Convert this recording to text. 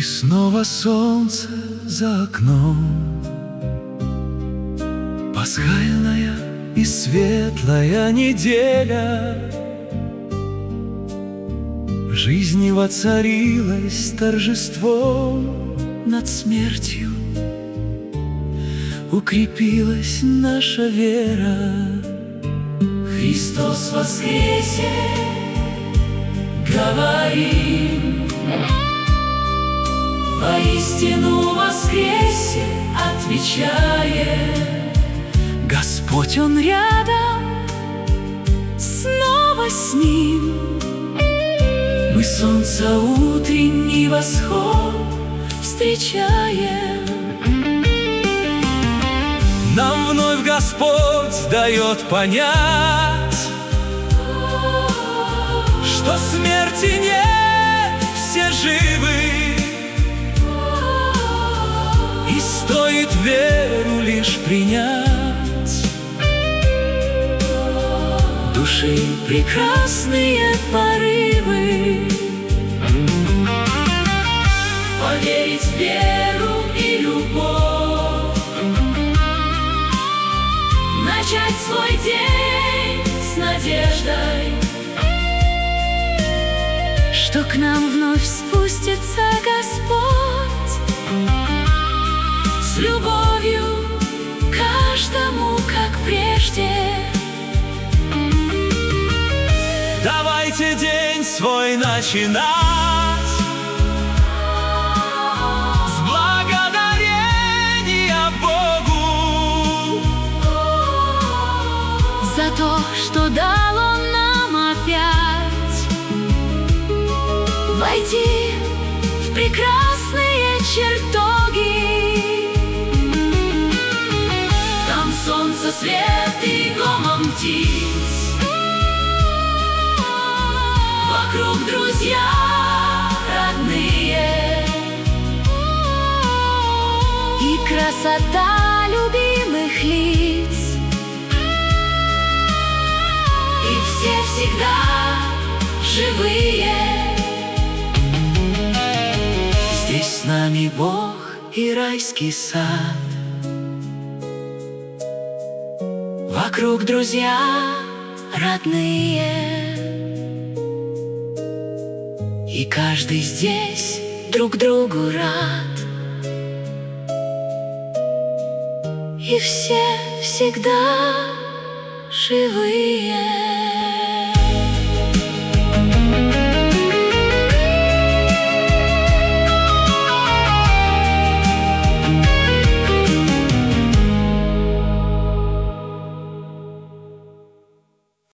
И снова солнце за окном, пасхальная и светлая неделя. В жизни воцарилось торжеством над смертью, укрепилась наша вера. Христос воскресе, говорим, воистину воскресе, отвечаем. Господь, Он рядом, снова с Ним. Мы солнца утренний восход встречаем. Нам вновь Господь дает понять, что смерти нет, все живы. И стоит веру лишь принять, души прекрасные порывы. Поверить в веру и любовь, начать свой день с надеждой, что к нам вновь спустится Господь с любовью каждому, как прежде. Давайте день свой начинать с благодарения Богу за то, что дал Он нам опять войти в прекрасные чертоги. Там солнце, свет и гомон птиц, вокруг друзья родные и красота любимых лиц. И все всегда живые. Здесь с нами Бог и райский сад, вокруг друзья родные. И каждый здесь друг другу рад. И все всегда живые.